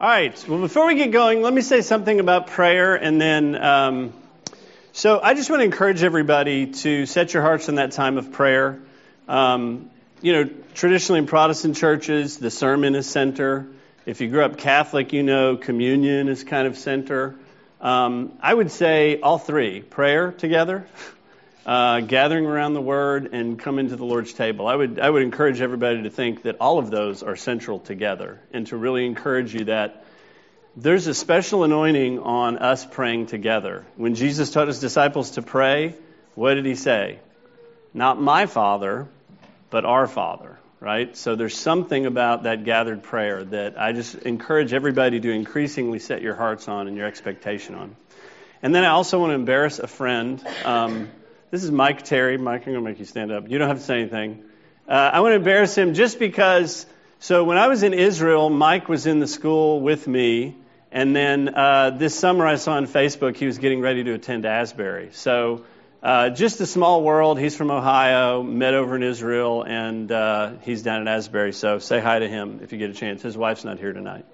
All right. Well, before we get going, let me say something about prayer, and then, so I just want to encourage everybody to set your hearts in that time of prayer. Traditionally in Protestant churches, the sermon is center. If you grew up Catholic, communion is kind of center. I would say all three: prayer together, gathering around the Word, and coming to the Lord's table. I would encourage everybody to think that all of those are central together, and to really encourage you that there's a special anointing on us praying together. When Jesus taught his disciples to pray, what did he say? Not my Father, but our Father, right? So there's something about that gathered prayer that I just encourage everybody to increasingly set your hearts on and your expectation on. And then I also want to embarrass a friend. This is Mike Terry. Mike, I'm going to make you stand up. You don't have to say anything. I want to embarrass him just because, so when I was in Israel, Mike was in the school with me, and then this summer I saw on Facebook he was getting ready to attend Asbury. So just a small world. He's from Ohio, met over in Israel, and he's down at Asbury. So say hi to him if you get a chance. His wife's not here tonight.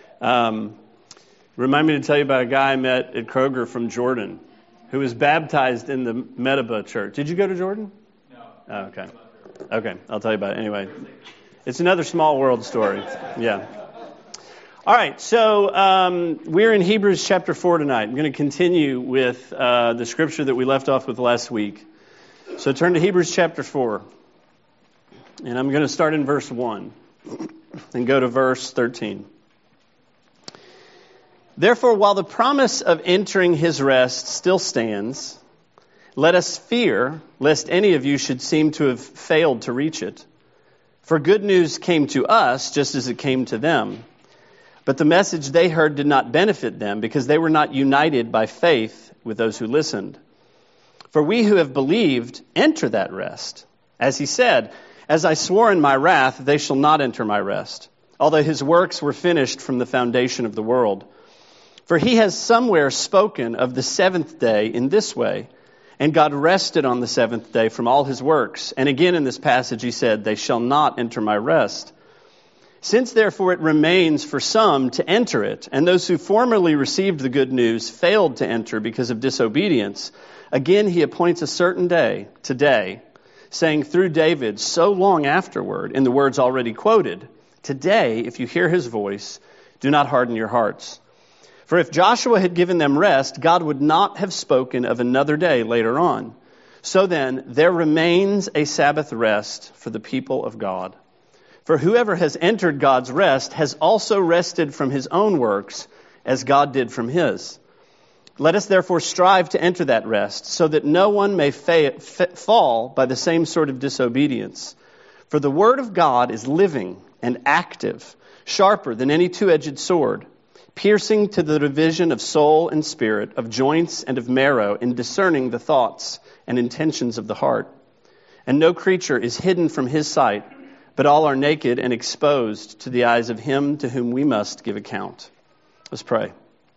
Remind me to tell you about a guy I met at Kroger from Jordan who was baptized in the Medaba church. Did you go to Jordan? No. Oh, okay. Okay, I'll tell you about it. Anyway, it's another small world story. Yeah. All right, so we're in Hebrews chapter 4 tonight. I'm going to continue with the scripture that we left off with last week. So turn to Hebrews chapter 4, and I'm going to start in verse 1 and go to verse 13. Therefore, while the promise of entering his rest still stands, let us fear lest any of you should seem to have failed to reach it. For good news came to us just as it came to them. But the message they heard did not benefit them because they were not united by faith with those who listened. For we who have believed enter that rest. As he said, as I swore in my wrath, they shall not enter my rest, although his works were finished from the foundation of the world. For he has somewhere spoken of the seventh day in this way, and God rested on the seventh day from all his works. And again in this passage he said, they shall not enter my rest. Since therefore it remains for some to enter it, and those who formerly received the good news failed to enter because of disobedience, again he appoints a certain day, today, saying through David so long afterward, in the words already quoted, today, if you hear his voice, do not harden your hearts. For if Joshua had given them rest, God would not have spoken of another day later on. So then, there remains a Sabbath rest for the people of God. For whoever has entered God's rest has also rested from his own works, as God did from his. Let us therefore strive to enter that rest, so that no one may fall by the same sort of disobedience. For the word of God is living and active, sharper than any two-edged sword, piercing to the division of soul and spirit, of joints and of marrow, in discerning the thoughts and intentions of the heart. And no creature is hidden from his sight, but all are naked and exposed to the eyes of him to whom we must give account. Let's pray.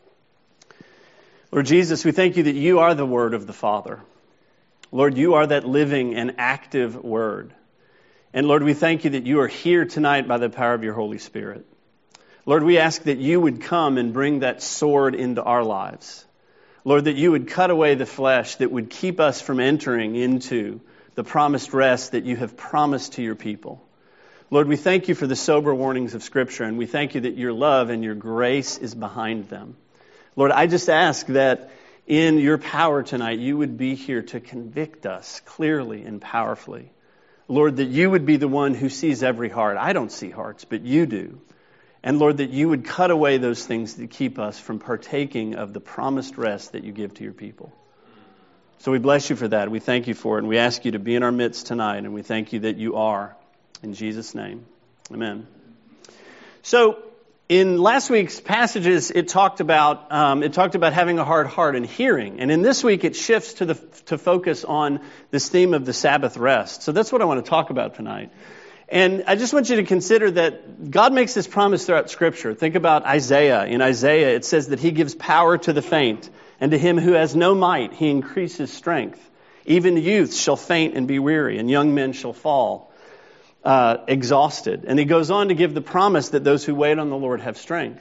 Lord Jesus, we thank you that you are the Word of the Father. Lord, you are that living and active Word. And Lord, we thank you that you are here tonight by the power of your Holy Spirit. Lord, we ask that you would come and bring that sword into our lives. Lord, that you would cut away the flesh that would keep us from entering into the promised rest that you have promised to your people. Lord, we thank you for the sober warnings of Scripture, and we thank you that your love and your grace is behind them. Lord, I just ask that in your power tonight, you would be here to convict us clearly and powerfully. Lord, that you would be the one who sees every heart. I don't see hearts, but you do. And Lord, that you would cut away those things that keep us from partaking of the promised rest that you give to your people. So we bless you for that. We thank you for it, and we ask you to be in our midst tonight, and we thank you that you are. In Jesus' name, amen. So, in last week's passages, it talked about having a hard heart and hearing, and in this week it shifts to focus on this theme of the Sabbath rest. So that's what I want to talk about tonight. And I just want you to consider that God makes this promise throughout Scripture. Think about Isaiah. In Isaiah, it says that he gives power to the faint, and to him who has no might, he increases strength. Even youths shall faint and be weary, and young men shall fall exhausted. And he goes on to give the promise that those who wait on the Lord have strength.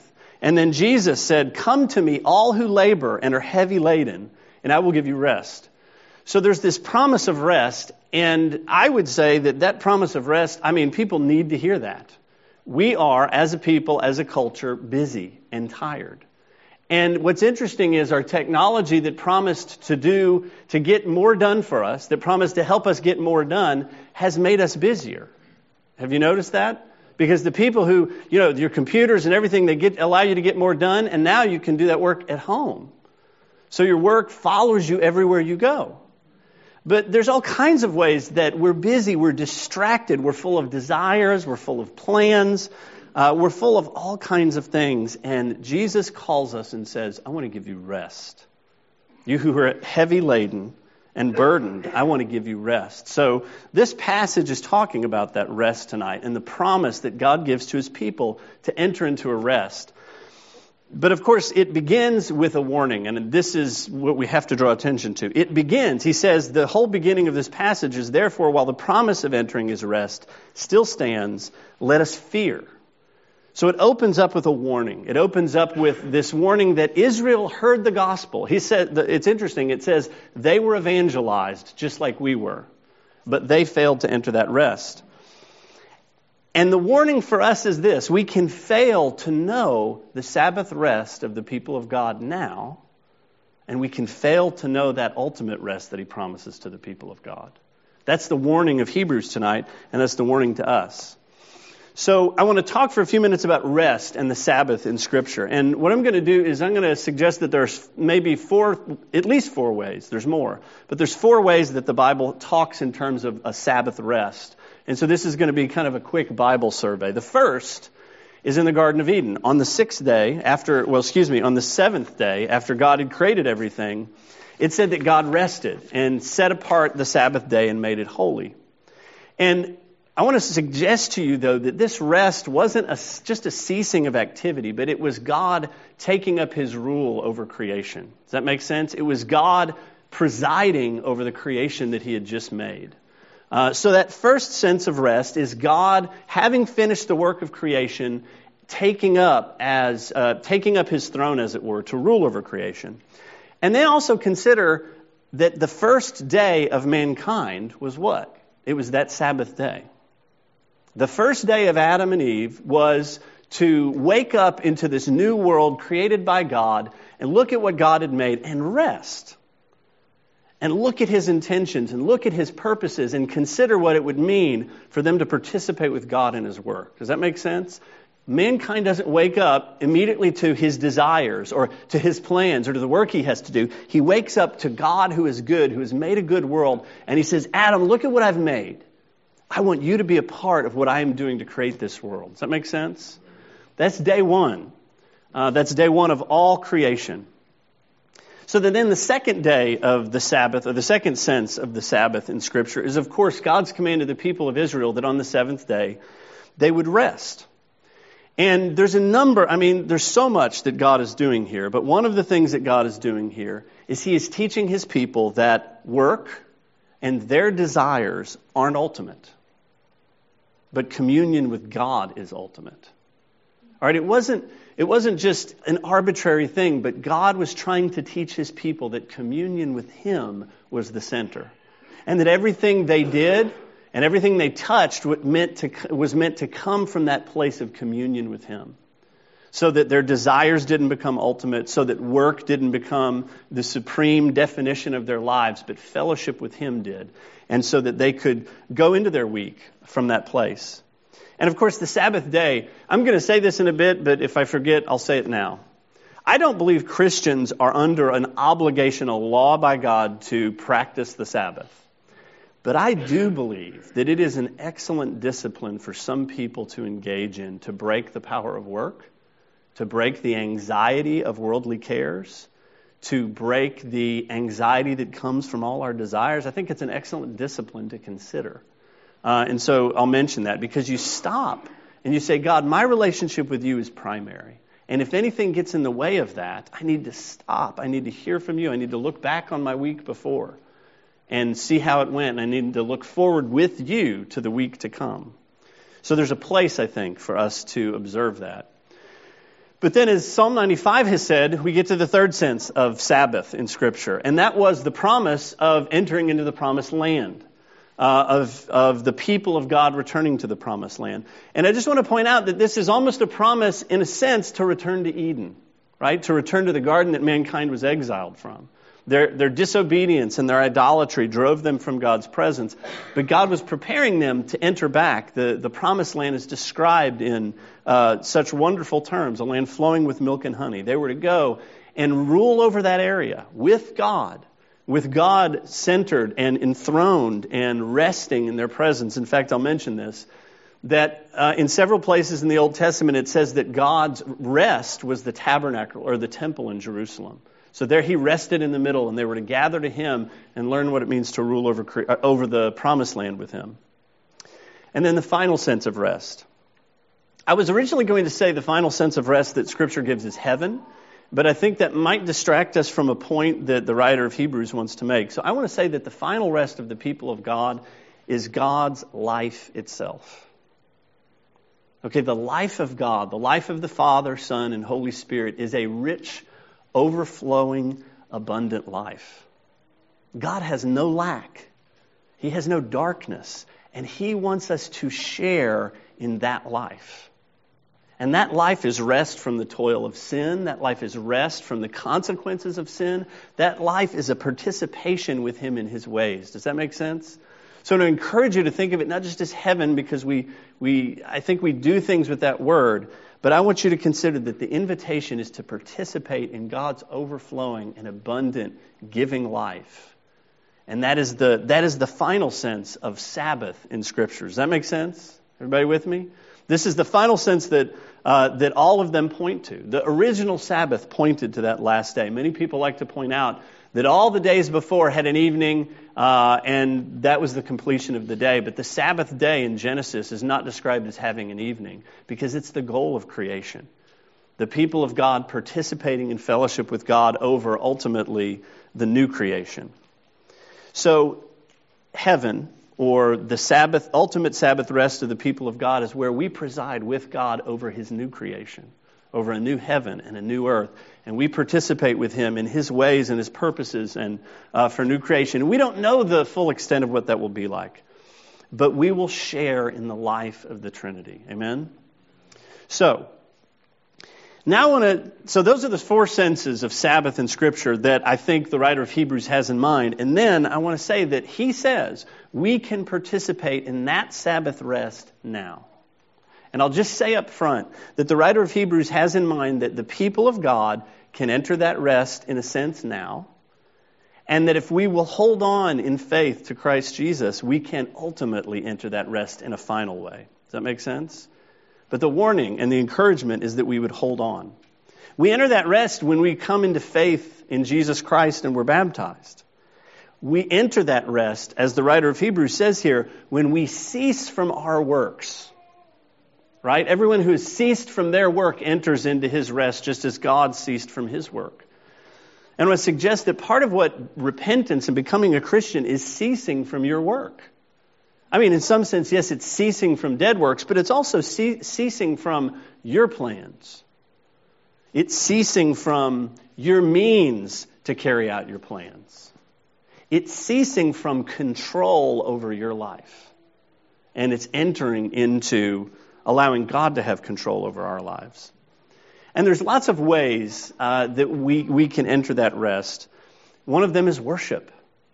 And then Jesus said, "Come to me, all who labor and are heavy laden, and I will give you rest." So there's this promise of rest, and I would say that promise of rest, people need to hear that. We are, as a people, as a culture, busy and tired. And what's interesting is our technology that promised to get more done for us, that promised to help us get more done, has made us busier. Have you noticed that? Because the people who, your computers and everything, allow you to get more done, and now you can do that work at home. So your work follows you everywhere you go. But there's all kinds of ways that we're busy, we're distracted, we're full of desires, we're full of plans, we're full of all kinds of things. And Jesus calls us and says, "I want to give you rest. You who are heavy laden and burdened, I want to give you rest." So this passage is talking about that rest tonight and the promise that God gives to his people to enter into a rest. But of course, it begins with a warning, and this is what we have to draw attention to. It begins, he says, the whole beginning of this passage is, "Therefore, while the promise of entering his rest still stands, let us fear." So it opens up with a warning. It opens up with this warning that Israel heard the gospel. He said, it's interesting, it says they were evangelized just like we were, but they failed to enter that rest. And the warning for us is this: we can fail to know the Sabbath rest of the people of God now, and we can fail to know that ultimate rest that he promises to the people of God. That's the warning of Hebrews tonight, and that's the warning to us. So I want to talk for a few minutes about rest and the Sabbath in Scripture. And what I'm going to do is I'm going to suggest that there's maybe at least four ways. There's more. But there's four ways that the Bible talks in terms of a Sabbath rest. And so this is going to be kind of a quick Bible survey. The first is in the Garden of Eden. On the seventh day, after God had created everything, it said that God rested and set apart the Sabbath day and made it holy. And I want to suggest to you, though, that this rest wasn't just a ceasing of activity, but it was God taking up his rule over creation. Does that make sense? It was God presiding over the creation that he had just made. So that first sense of rest is God, having finished the work of creation, taking up his throne, as it were, to rule over creation. And then also consider that the first day of mankind was what? It was that Sabbath day. The first day of Adam and Eve was to wake up into this new world created by God and look at what God had made and rest. And look at his intentions and look at his purposes and consider what it would mean for them to participate with God in his work. Does that make sense? Mankind doesn't wake up immediately to his desires or to his plans or to the work he has to do. He wakes up to God who is good, who has made a good world, and he says, "Adam, look at what I've made. I want you to be a part of what I am doing to create this world." Does that make sense? That's day one. That's day one of all creation. So that then the second day of the Sabbath, or the second sense of the Sabbath in Scripture, is, of course, God's command to the people of Israel that on the seventh day they would rest. And there's there's so much that God is doing here, but one of the things that God is doing here is he is teaching his people that work and their desires aren't ultimate, but communion with God is ultimate. All right, it wasn't just an arbitrary thing, but God was trying to teach his people that communion with him was the center. And that everything they did and everything they touched was meant to come from that place of communion with him. So that their desires didn't become ultimate, so that work didn't become the supreme definition of their lives, but fellowship with him did. And so that they could go into their week from that place. And of course, the Sabbath day, I'm going to say this in a bit, but if I forget, I'll say it now. I don't believe Christians are under an obligation, a law by God to practice the Sabbath. But I do believe that it is an excellent discipline for some people to engage in, to break the power of work, to break the anxiety of worldly cares, to break the anxiety that comes from all our desires. I think it's an excellent discipline to consider. And so I'll mention that because you stop and you say, God, my relationship with you is primary. And if anything gets in the way of that, I need to stop. I need to hear from you. I need to look back on my week before and see how it went. I need to look forward with you to the week to come. So there's a place, I think, for us to observe that. But then, as Psalm 95 has said, we get to the third sense of Sabbath in Scripture, and that was the promise of entering into the promised land, of the people of God returning to the promised land. And I just want to point out that this is almost a promise, in a sense, to return to Eden, right? To return to the garden that mankind was exiled from. Their disobedience and their idolatry drove them from God's presence, but God was preparing them to enter back. The promised land is described in such wonderful terms, a land flowing with milk and honey. They were to go and rule over that area with God centered and enthroned and resting in their presence. In fact, I'll mention this, that in several places in the Old Testament it says that God's rest was the tabernacle or the temple in Jerusalem. So there he rested in the middle, and they were to gather to him and learn what it means to rule over the promised land with him. And then the final sense of rest. I was originally going to say the final sense of rest that Scripture gives is heaven, but I think that might distract us from a point that the writer of Hebrews wants to make. So I want to say that the final rest of the people of God is God's life itself. Okay, the life of God, the life of the Father, Son, and Holy Spirit is a rich, overflowing, abundant life. God has no lack. He has no darkness. And He wants us to share in that life. And that life is rest from the toil of sin. That life is rest from the consequences of sin. That life is a participation with Him in His ways. Does that make sense? So to encourage you to think of it not just as heaven, because I think we do things with that word, but I want you to consider that the invitation is to participate in God's overflowing and abundant giving life. And that is the final sense of Sabbath in Scripture. Does that make sense? Everybody with me? This is the final sense that all of them point to. The original Sabbath pointed to that last day. Many people like to point out that all the days before had an evening, and that was the completion of the day. But the Sabbath day in Genesis is not described as having an evening, because it's the goal of creation. The people of God participating in fellowship with God over, ultimately, the new creation. So, heaven, or the Sabbath, ultimate Sabbath rest of the people of God, is where we preside with God over His new creation, over a new heaven and a new earth. And we participate with Him in His ways and His purposes and for new creation. We don't know the full extent of what that will be like, but we will share in the life of the Trinity. Amen? So, now so those are the four senses of Sabbath in Scripture that I think the writer of Hebrews has in mind. And then I want to say that he says we can participate in that Sabbath rest now. And I'll just say up front that the writer of Hebrews has in mind that the people of God can enter that rest in a sense now, and that if we will hold on in faith to Christ Jesus, we can ultimately enter that rest in a final way. Does that make sense? But the warning and the encouragement is that we would hold on. We enter that rest when we come into faith in Jesus Christ and we're baptized. We enter that rest, as the writer of Hebrews says here, when we cease from our works. Right? Everyone who has ceased from their work enters into His rest, just as God ceased from His work. And I want to suggest that part of what repentance and becoming a Christian is ceasing from your work. I mean, in some sense, yes, it's ceasing from dead works, but it's also ceasing from your plans. It's ceasing from your means to carry out your plans. It's ceasing from control over your life. And it's entering into allowing God to have control over our lives. And there's lots of ways that we can enter that rest. One of them is worship.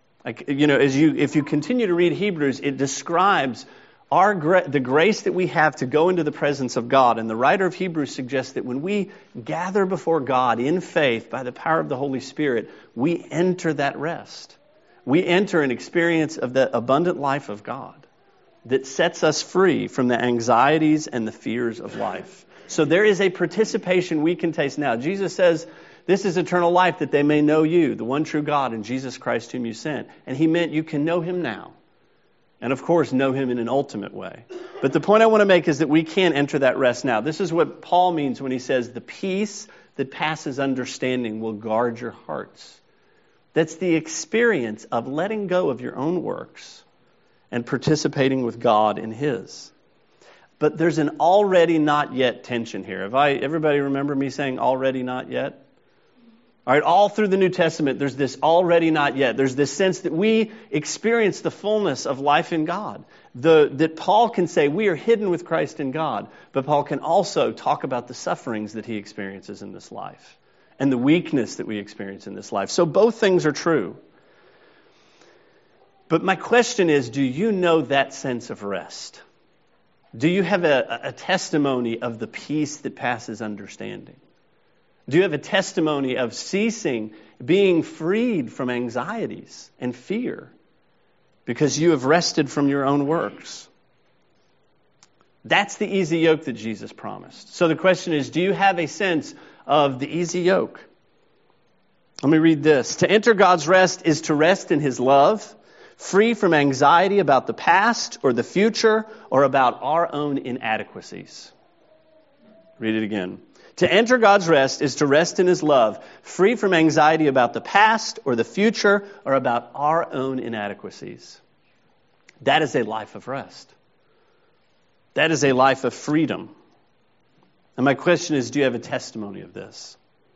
If you continue to read Hebrews, it describes the grace that we have to go into the presence of God. And the writer of Hebrews suggests that when we gather before God in faith by the power of the Holy Spirit, we enter that rest. We enter an experience of the abundant life of God that sets us free from the anxieties and the fears of life. So there is a participation we can taste now. Jesus says, this is eternal life, that they may know you, the one true God, and Jesus Christ whom you sent. And He meant you can know Him now. And of course, know Him in an ultimate way. But the point I want to make is that we can enter that rest now. This is what Paul means when he says, the peace that passes understanding will guard your hearts. That's the experience of letting go of your own works and participating with God in His. But there's an already not yet tension here. Everybody remember me saying already not yet? All right, all through the New Testament, there's this already not yet. There's this sense that we experience the fullness of life in God. That Paul can say we are hidden with Christ in God, but Paul can also talk about the sufferings that he experiences in this life and the weakness that we experience in this life. So both things are true. But my question is, do you know that sense of rest? Do you have a testimony of the peace that passes understanding? Do you have a testimony of ceasing, being freed from anxieties and fear because you have rested from your own works? That's the easy yoke that Jesus promised. So the question is, do you have a sense of the easy yoke? Let me read this. To enter God's rest is to rest in His love, free from anxiety about the past or the future or about our own inadequacies. Read it again. To enter God's rest is to rest in His love, free from anxiety about the past or the future or about our own inadequacies. That is a life of rest. That is a life of freedom. And my question is, do you have a testimony of this?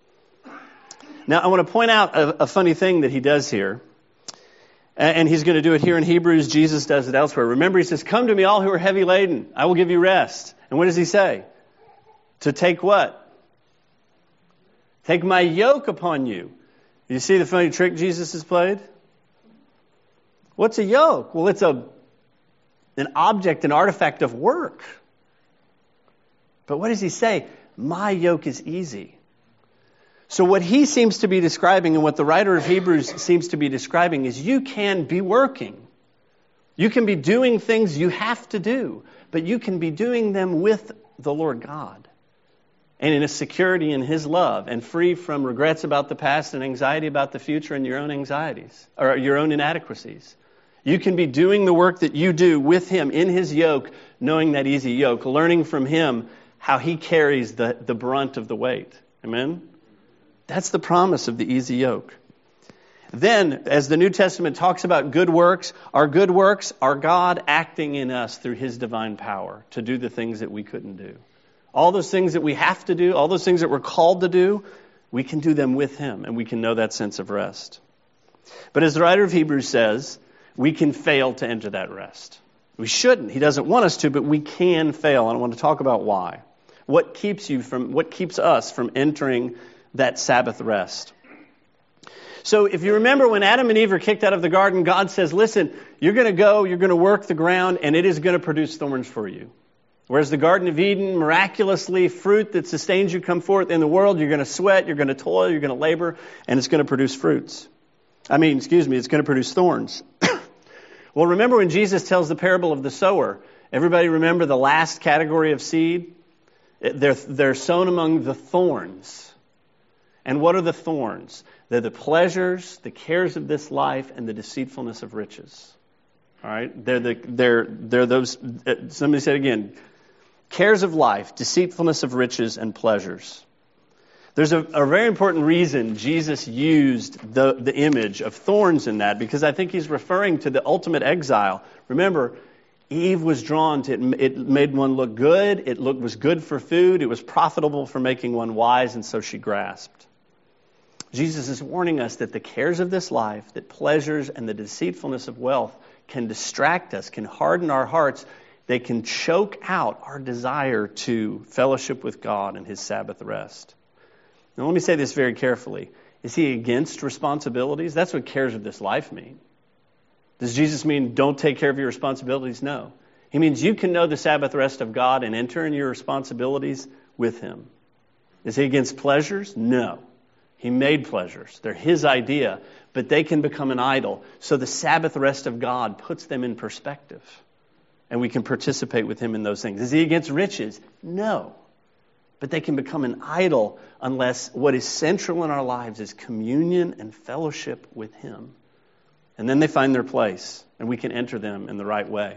Now, I want to point out a funny thing that he does here. And he's going to do it here in Hebrews. Jesus does it elsewhere. Remember, he says, come to me all who are heavy laden. I will give you rest. And what does he say? To take what? Take my yoke upon you. You see the funny trick Jesus has played? What's a yoke? Well, it's an object, an artifact of work. But what does he say? My yoke is easy. So what he seems to be describing and what the writer of Hebrews seems to be describing is you can be working. You can be doing things you have to do, but you can be doing them with the Lord God and in a security in His love and free from regrets about the past and anxiety about the future and your own anxieties or your own inadequacies. You can be doing the work that you do with Him in His yoke, knowing that easy yoke, learning from Him how He carries the brunt of the weight. Amen? That's the promise of the easy yoke. Then, as the New Testament talks about good works are God acting in us through His divine power to do the things that we couldn't do. All those things that we have to do, all those things that we're called to do, we can do them with Him, and we can know that sense of rest. But as the writer of Hebrews says, we can fail to enter that rest. We shouldn't. He doesn't want us to, but we can fail, and I want to talk about why. What keeps us from entering that Sabbath rest? So if you remember when Adam and Eve are kicked out of the garden, God says, listen, you're going to work the ground, and it is going to produce thorns for you. Whereas the Garden of Eden, miraculously, fruit that sustains you come forth in the world, you're going to sweat, you're going to toil, you're going to labor, and it's going to produce fruits. It's going to produce thorns. Well, remember when Jesus tells the parable of the sower, everybody remember the last category of seed? They're sown among the thorns. And what are the thorns? They're the pleasures, the cares of this life, and the deceitfulness of riches. All right? They're those, somebody said again, cares of life, deceitfulness of riches, and pleasures. There's a very important reason Jesus used the image of thorns in that, because I think He's referring to the ultimate exile. Remember, Eve was drawn to it. It made one look good. It was good for food. It was profitable for making one wise, and so she grasped. Jesus is warning us that the cares of this life, that pleasures and the deceitfulness of wealth can distract us, can harden our hearts. They can choke out our desire to fellowship with God and His Sabbath rest. Now let me say this very carefully. Is He against responsibilities? That's what cares of this life mean. Does Jesus mean don't take care of your responsibilities? No. He means you can know the Sabbath rest of God and enter in your responsibilities with Him. Is He against pleasures? No. He made pleasures. They're His idea, but they can become an idol. So the Sabbath rest of God puts them in perspective, and we can participate with Him in those things. Is He against riches? No. But they can become an idol unless what is central in our lives is communion and fellowship with Him. And then they find their place, and we can enter them in the right way.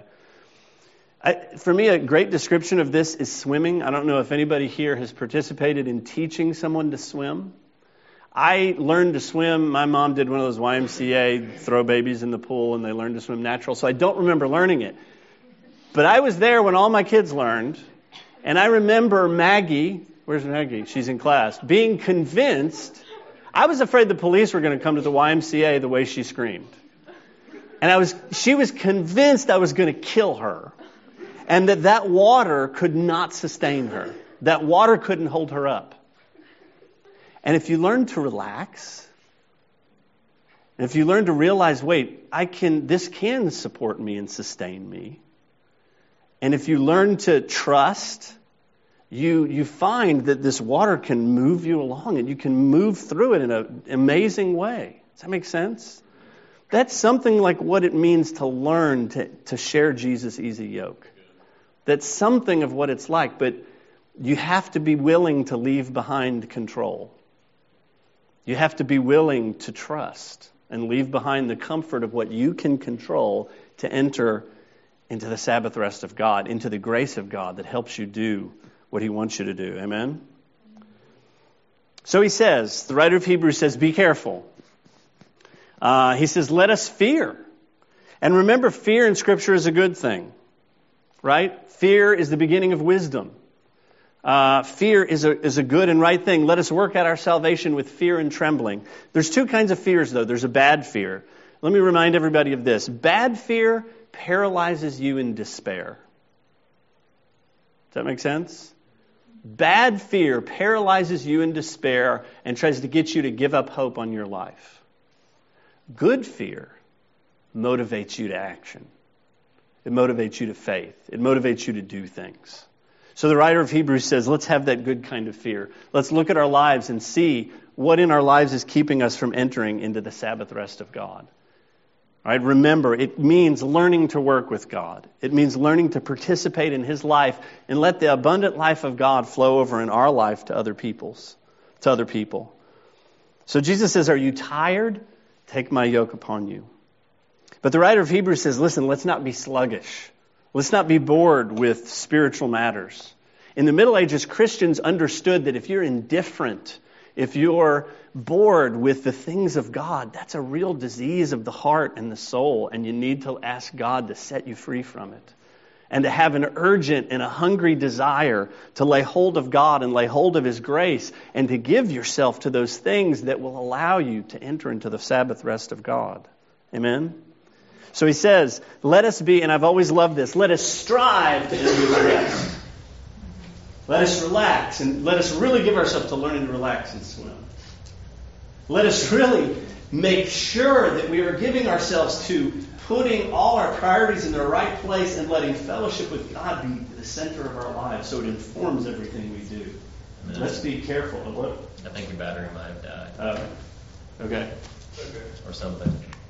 For me, a great description of this is swimming. I don't know if anybody here has participated in teaching someone to swim. I learned to swim. My mom did one of those YMCA, throw babies in the pool, and they learned to swim natural. So I don't remember learning it. But I was there when all my kids learned, and I remember Maggie, where's Maggie? She's in class, being convinced. I was afraid the police were going to come to the YMCA the way she screamed. And she was convinced I was going to kill her, and that water could not sustain her. That water couldn't hold her up. And if you learn to relax, and if you learn to realize, wait, this can support me and sustain me. And if you learn to trust, you find that this water can move you along and you can move through it in an amazing way. Does that make sense? That's something like what it means to learn to share Jesus' easy yoke. That's something of what it's like, but you have to be willing to leave behind control. You have to be willing to trust and leave behind the comfort of what you can control to enter into the Sabbath rest of God, into the grace of God that helps you do what He wants you to do. Amen? So he says, the writer of Hebrews says, be careful. He says, let us fear. And remember, fear in Scripture is a good thing, right? Fear is the beginning of wisdom. Fear is a good and right thing. Let us work out our salvation with fear and trembling. There's two kinds of fears, though. There's a bad fear. Let me remind everybody of this. Bad fear paralyzes you in despair. Does that make sense? Bad fear paralyzes you in despair and tries to get you to give up hope on your life. Good fear motivates you to action. It motivates you to faith. It motivates you to do things. So the writer of Hebrews says, let's have that good kind of fear. Let's look at our lives and see what in our lives is keeping us from entering into the Sabbath rest of God. All right, remember, it means learning to work with God. It means learning to participate in His life and let the abundant life of God flow over in our life to other people. So Jesus says, are you tired? Take my yoke upon you. But the writer of Hebrews says, listen, let's not be sluggish. Let's not be bored with spiritual matters. In the Middle Ages, Christians understood that if you're indifferent, if you're bored with the things of God, that's a real disease of the heart and the soul, and you need to ask God to set you free from it. And to have an urgent and a hungry desire to lay hold of God and lay hold of His grace and to give yourself to those things that will allow you to enter into the Sabbath rest of God. Amen? So he says, let us be, and I've always loved this, let us strive to enter His rest. Let us relax, and let us really give ourselves to learning to relax and swim. Let us really make sure that we are giving ourselves to putting all our priorities in their right place and letting fellowship with God be the center of our lives so it informs everything we do. Let's be careful. What? I think your battery might have died. Okay. Or something.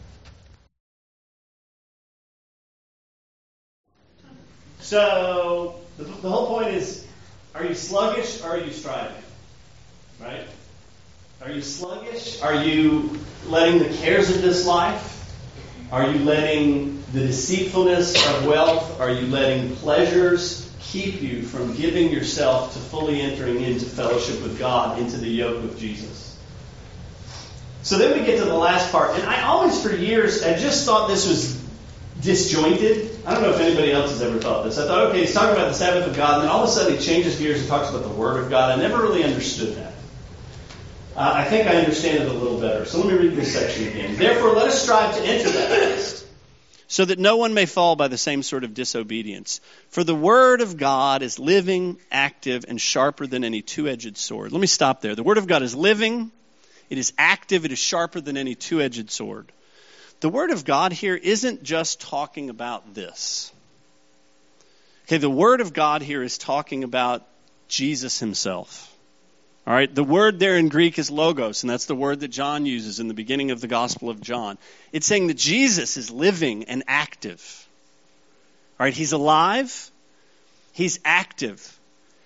So, the whole point is, are you sluggish or are you striving? Right? Are you sluggish? Are you letting the cares of this life? Are you letting the deceitfulness of wealth? Are you letting pleasures keep you from giving yourself to fully entering into fellowship with God, into the yoke of Jesus? So then we get to the last part. And I always, for years, I just thought this was disjointed. I don't know if anybody else has ever thought this. I thought, okay, he's talking about the Sabbath of God, and then all of a sudden he changes gears and talks about the Word of God. I never really understood that. I think I understand it a little better. So let me read this section again. Therefore, let us strive to enter that rest, so that no one may fall by the same sort of disobedience. For the Word of God is living, active, and sharper than any two-edged sword. Let me stop there. The Word of God is living, it is active, it is sharper than any two-edged sword. The Word of God here isn't just talking about this. Okay, the Word of God here is talking about Jesus Himself. All right, the word there in Greek is logos, and that's the word that John uses in the beginning of the Gospel of John. It's saying that Jesus is living and active. All right, He's alive. He's active.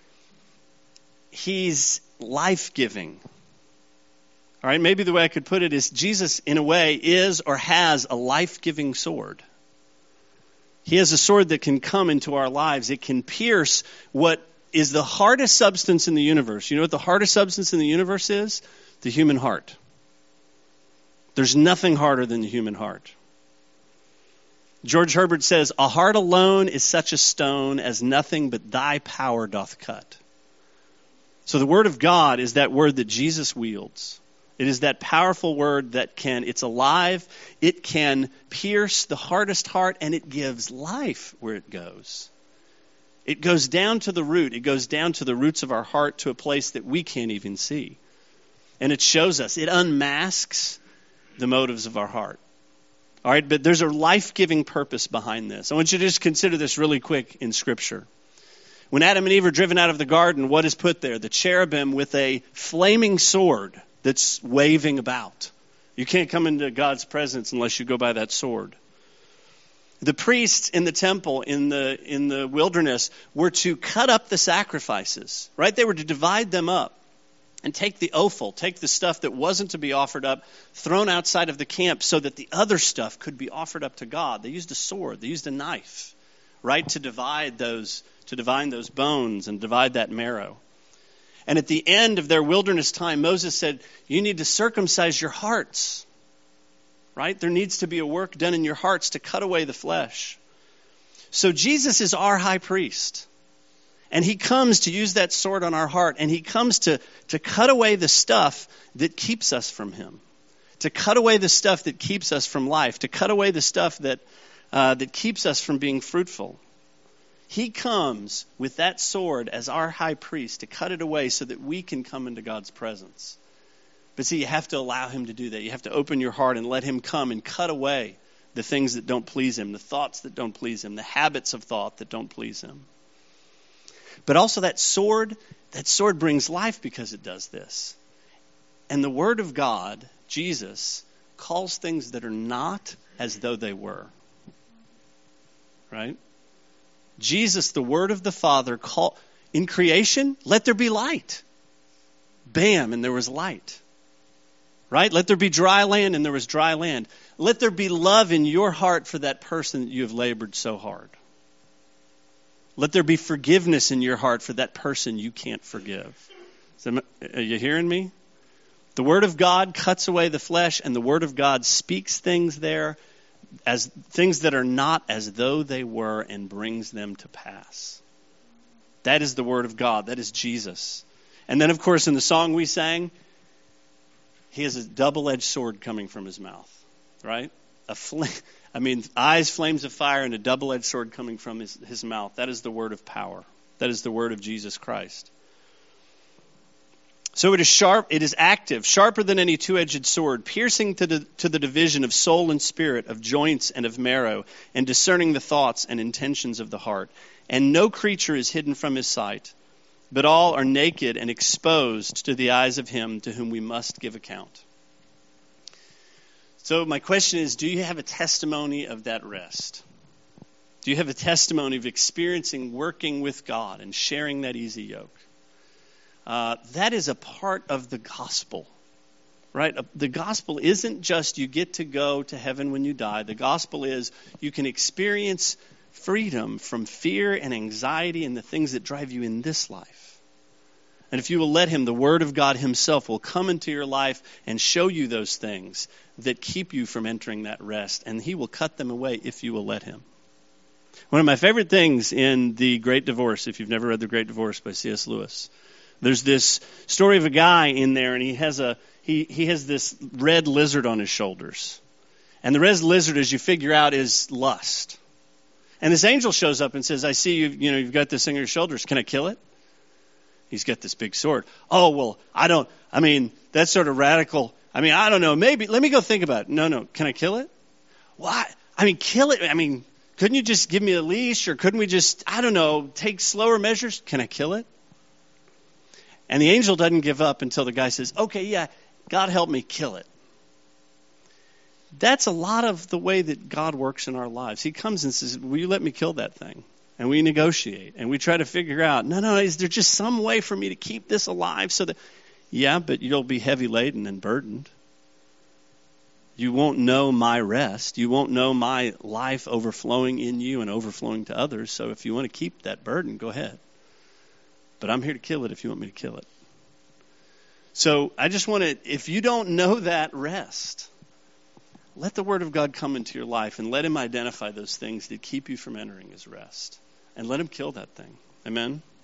He's life-giving. All right, maybe the way I could put it is Jesus, in a way, is or has a life-giving sword. He has a sword that can come into our lives. It can pierce what is the hardest substance in the universe. You know what the hardest substance in the universe is? The human heart. There's nothing harder than the human heart. George Herbert says, a heart alone is such a stone as nothing but thy power doth cut. So the word of God is that word that Jesus wields. It is that powerful word that it's alive, it can pierce the hardest heart, and it gives life where it goes. It goes down to the root. It goes down to the roots of our heart to a place that we can't even see. And it shows us. It unmasks the motives of our heart. All right, but there's a life-giving purpose behind this. I want you to just consider this really quick in Scripture. When Adam and Eve are driven out of the garden, what is put there? The cherubim with a flaming sword that's waving about. You can't come into God's presence unless you go by that sword. The priests in the temple in the wilderness were to cut up the sacrifices, right? They were to divide them up and take the offal, take the stuff that wasn't to be offered up, thrown outside of the camp so that the other stuff could be offered up to God. They used a sword, they used a knife, right, to divide those bones and divide that marrow. And at the end of their wilderness time, Moses said, you need to circumcise your hearts, right? There needs to be a work done in your hearts to cut away the flesh. So Jesus is our high priest. And he comes to use that sword on our heart, and he comes to cut away the stuff that keeps us from him, to cut away the stuff that keeps us from life, to cut away the stuff that keeps us from being fruitful. He comes with that sword as our high priest to cut it away so that we can come into God's presence. But see, you have to allow him to do that. You have to open your heart and let him come and cut away the things that don't please him, the thoughts that don't please him, the habits of thought that don't please him. But also that sword brings life because it does this. And the Word of God, Jesus, calls things that are not as though they were. Right? Jesus, the Word of the Father, in creation, let there be light. Bam, and there was light. Right? Let there be dry land, and there was dry land. Let there be love in your heart for that person that you have labored so hard. Let there be forgiveness in your heart for that person you can't forgive. Are you hearing me? The Word of God cuts away the flesh, and the Word of God speaks things there as things that are not as though they were and brings them to pass. That is the Word of God. That is Jesus. And then, of course, in the song we sang, he has a double-edged sword coming from his mouth, right? Eyes, flames of fire, and a double-edged sword coming from his mouth. That is the word of power. That is the word of Jesus Christ. So it is sharp, it is active, sharper than any two-edged sword, piercing to the division of soul and spirit, of joints and of marrow, and discerning the thoughts and intentions of the heart. And no creature is hidden from his sight, but all are naked and exposed to the eyes of him to whom we must give account. So my question is, do you have a testimony of that rest? Do you have a testimony of experiencing working with God and sharing that easy yoke? That is a part of the gospel, right? The gospel isn't just you get to go to heaven when you die. The gospel is you can experience freedom from fear and anxiety and the things that drive you in this life. And if you will let him, the Word of God himself will come into your life and show you those things that keep you from entering that rest. And he will cut them away if you will let him. One of my favorite things in The Great Divorce, if you've never read The Great Divorce by C.S. Lewis, there's this story of a guy in there, and he has this red lizard on his shoulders. And the red lizard, as you figure out, is lust. And this angel shows up and says, I see you've got this thing on your shoulders. Can I kill it? He's got this big sword. Oh, well, that's sort of radical. I don't know. Maybe, let me go think about it. No. Can I kill it? Why? Kill it. Couldn't you just give me a leash, or couldn't we just, take slower measures? Can I kill it? And the angel doesn't give up until the guy says, okay, yeah, God help me kill it. That's a lot of the way that God works in our lives. He comes and says, will you let me kill that thing? And we negotiate, and we try to figure out, is there just some way for me to keep this alive so that, yeah, but you'll be heavy laden and burdened. You won't know my rest. You won't know my life overflowing in you and overflowing to others. So if you want to keep that burden, go ahead. But I'm here to kill it if you want me to kill it. So I just want to, if you don't know that rest, let the Word of God come into your life and let Him identify those things that keep you from entering His rest. And let Him kill that thing. Amen?